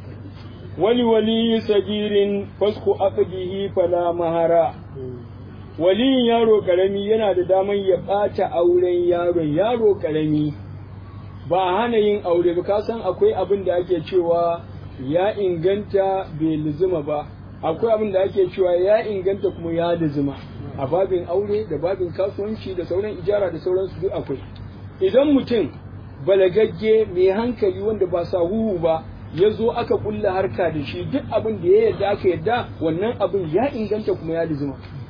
wali sagirin fasku aqdihi fala mahara waliyin yaro karami yana da daman ya ɓata auren yaro karami ba a hana yin aure ba, ka san akwai abin da ake cewa ya inganta bai lizuma ba, akwai abin da ake cewa ya inganta kuma ya lizuma a babin aure da babin kasuwanci da sauran ijara da sauransu duk akwai. Idan mutum balagagge mai hankali wanda ba sahuhu ba ya zo aka kulla harka da shi, duk abin da ya yarda aka yarda wannan abin ya inganta kuma ya lizuma.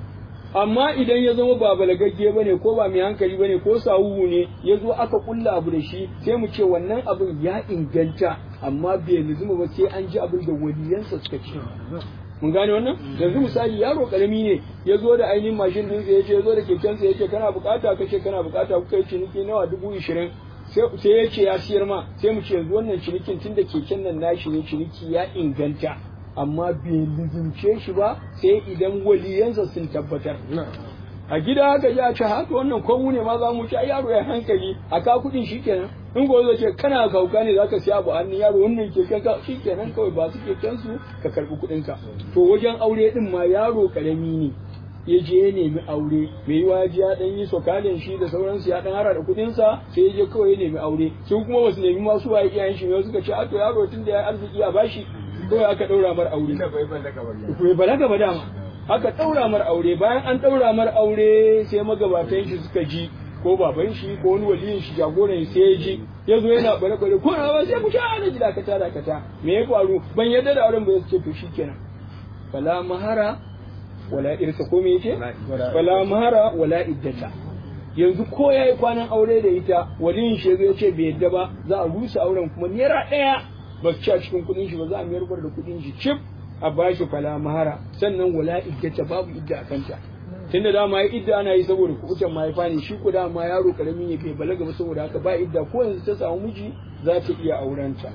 Amma idan ya zama ba balagagge bane ko ba mai hankali bane ko sahuhu ne ya zo aka kulla abu da shi, sai mu ce wannan abin ya inganta amma bai lizuma ba sai an ji abin da waliyansa suka ce. Mun gane wannan? Yanzu misali yaro karami ne ya zo da ainihin mashin ɗinsa ya ce ya zo da kekensa ya ce kana bukata, ka ce kana bukata, kuka yi ciniki nawa 20,000 sai ya ce ya siyar ma, sai mu ce yanzu wannan cinikin tunda keken nan nashi ne ciniki ya inganta amma bai lizince shi ba sai idan waliyansa sun tabbatar. A gida haka ya ce haka wannan kowu ne ma za mu ci yaro ya hankali a ka kuɗin shi kenan. In ko zai ce kana kauka ne zaka siya abu hannun yaro wannan keken ka shi kenan kawai ba su keken su ka karɓi kuɗin ka. To wajen aure din ma yaro karami ne ya je ya nemi aure, mai yiwa ya dan yi sokalin shi da sauransu ya dan hara da kuɗin sa sai ya je kawai ya nemi aure. Su kuma wasu nemi masu waye iyayen shi ne suka ce a to yaro tun da ya arziki a bashi kawai aka ɗaura mar aure. Bai balaga ba dama. Aka ɗaura mar aure, bayan an ɗaura mar aure sai magabatan shi suka ji ko baban shi ko wani waliyin shi jagoran sai ya ji ya zo yana bare bare ko na ba sai ku sha ana ji dakata me ya faru ban yadda da auren ba ya ce to shikenan fala mahara wala irsa ko me yake fala mahara wala iddata. Yanzu ko yayi kwanan aure da ita waliyin shi ya ce bai yadda ba za a rusa auren kuma naira ɗaya ba su ci a cikin kuɗin shi ba za a mayar da kuɗin shi cif a bashi fala mahara sannan wala iddata babu idda a kanta. Tunda dama ya idda ana yi saboda kuɓutan mahaifa ne, shi ko dama yaro karami ne bai balaga ba saboda haka ba idda ko yanzu ta samu miji za ta iya aurenta.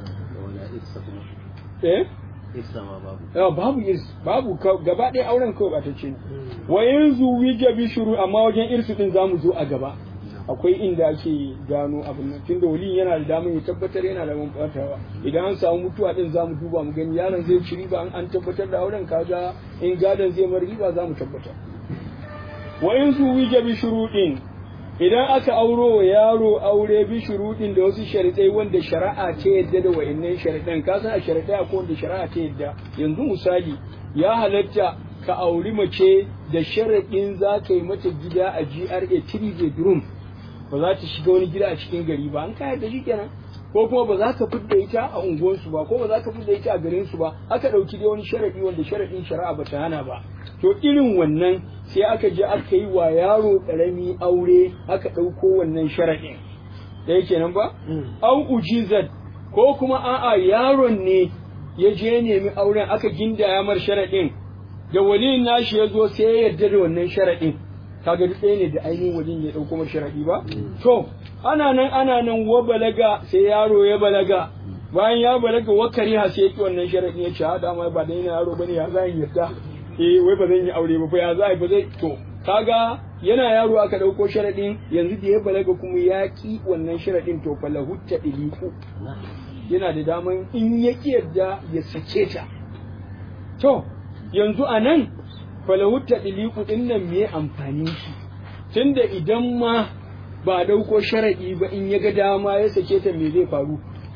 Babu irs babu gaba ɗaya auren kawai ba ta ce. Wa yanzu wija bi shuru amma wajen irsu din zamu zo a gaba. Akwai inda ake gano abin nan tunda wali yana da damar ya tabbatar yana da batawa idan an samu mutuwa din zamu duba mu gani yaron zai ci riba an tabbatar da auren kaga in gadon zai mar riba zamu tabbatar. Wa in su wija bi shuruɗin idan aka auro wa yaro aure bi shuruɗin da wasu sharaɗai wanda shari'a ta yadda da wa'annan sharaɗan ka san a sharaɗai akwai wanda shari'a ta yadda. Yanzu misali ya halatta ka auri mace da sharaɗin za ka yi mata gida a GRA 3 bedroom ba za ta shiga wani gida a cikin gari ba an kayar da shi kenan, ko kuma ba za ka fidda ita a unguwarsu ba ko ba za ka fidda ita a garinsu ba, aka ɗauki dai wani sharaɗi wanda sharaɗin shari'a ba ta hana ba. To irin wannan sai aka je aka yi wa yaro ƙarami aure aka ɗauko wannan sharaɗin da yake nan ba? Au ujizat ko kuma a'a yaron ne ya je nemi auren aka gindaya mar sharaɗin da waliyin nashi ya zo sai ya yarda da wannan sharaɗin. Kaga duk ɗaya ne da ainihin wajen ya ɗauko mar sharaɗi ba? To, ana nan wa balaga sai yaro ya balaga, bayan ya balaga wa kariha sai yake wannan sharaɗi ya ce ha dama ba da yana yaro bane ya za yi yarda, wai ba zan yi aure ba ya za ba zai to, kaga yana yaro aka ɗauko sharaɗin yanzu da ya balaga kuma ya ƙi wannan sharaɗin to fa lahu tadliqu yana da daman in ya ƙi yarda ya sake ta. To, yanzu a nan falahutta ɗiliku ɗin nan me amfanin shi tunda idan ma ba dauko sharaɗi ba in ya ga dama ya sake ta me zai faru?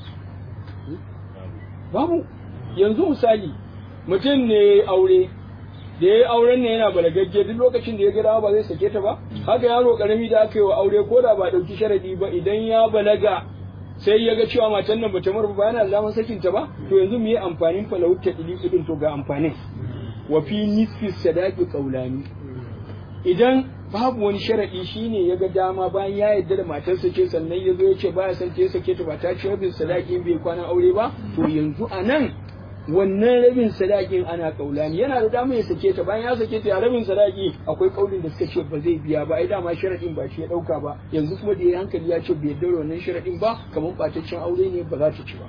Babu. Yanzu misali mutum ne ya aure da ya auren ne yana balagagge duk lokacin da ya ga dama ba zai sake ta ba, haka yaro karami da aka yi wa aure ko da ba dauki sharaɗi ba idan ya balaga sai ya ga cewa matan nan bata mar ba yana da zaman sakin ta ba, to yanzu me amfanin falahutta ɗiliku ɗin? To ga amfanin wa fi nisfi sadaqi qawlani idan babu wani sharadi shine ya ga dama bayan ya yarda da matarsa ce sannan ya zo ya ce baya son ta sake ta ba ta ci rabin sadaqin bai kwana aure ba, to yanzu anan wannan rabin sadaqin ana qawlani yana da dama ya sake ta bayan ya sake ta rabin sadaqi akwai kaulin da suka ce ba zai biya ba ai dama sharadin ba shi ya dauka ba, yanzu kuma da ya hankali ya ce bai yarda da wannan sharadin ba kamar bataccen aure ne ba za ta ci ba.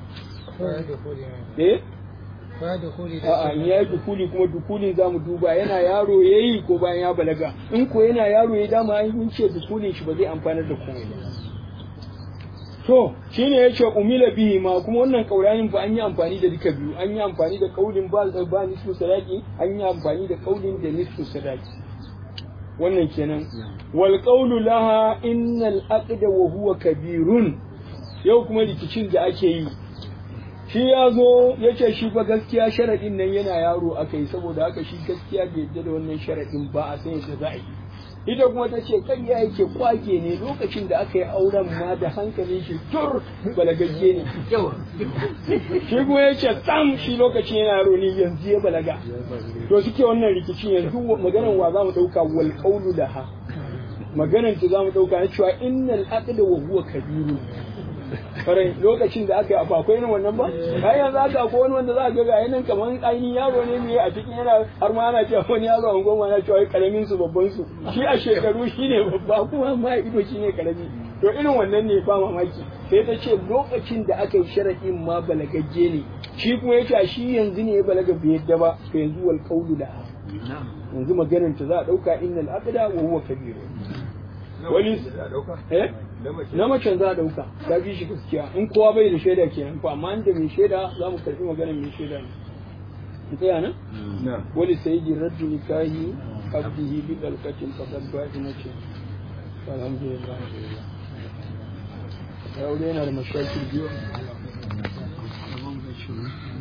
A'a in ya yi dukuli kuma dukulin za mu duba yana yaro ya yi ko bayan ya balaga, in ko yana yaro ya dama an yi ce dukulin shi ba zai amfanar da komai ba. To shi ne ya ce umila bihi ma kuma wannan kauranin fa an yi amfani da duka biyu, an yi amfani da kaulin ba nisfu sadaki, an yi amfani da kaulin da nisfu sadaki. wannan kenan wal qawlu laha innal aqda wa huwa kabirun yau kuma rikicin da ake yi shi ya zo ya ce shi fa gaskiya sharaɗin nan yana yaro aka yi saboda haka shi gaskiya bai yadda da wannan sharaɗin ba a san yadda za a yi ita kuma ta ce ƙarya yake kwage ne lokacin da aka yi auren ma da hankalin shi tur balagagge ne shi kuma ya ce tsam shi lokacin yana yaro ne yanzu ya balaga to suke wannan rikicin yanzu maganar wa za mu ɗauka wal qawlu laha maganar ta za mu ɗauka na cewa innal aqda wa huwa kabiru farai lokacin da aka yi akwai irin wannan ba kai yanzu aka akwai wani wanda za a ga yanan kaman ainihin yaro ne mai a cikin yana har ma ana cewa wani yaro an goma na cewa karamin su babban su shi a shekaru shine babba kuma ma ido shine karami to irin wannan ne ba mamaki sai ta ce lokacin da aka yi sharadin ma balagagge ne shi kuma yace shi yanzu ne ya balaga bai yadda ba to yanzu wal qawlu da yanzu maganar ta za a dauka innal aqda wa huwa kabir wani na macen za a dauka ta fi shi gaskiya in kowa bai da shaida kenan ko amma inda mai shaida za mu karbi maganar mai shaida ne in tsaya nan wani sayyidi raddu nikahi abdihi bi dalqatin faqad ba'ina ce alhamdulillah ya aure yana da mashakil biyu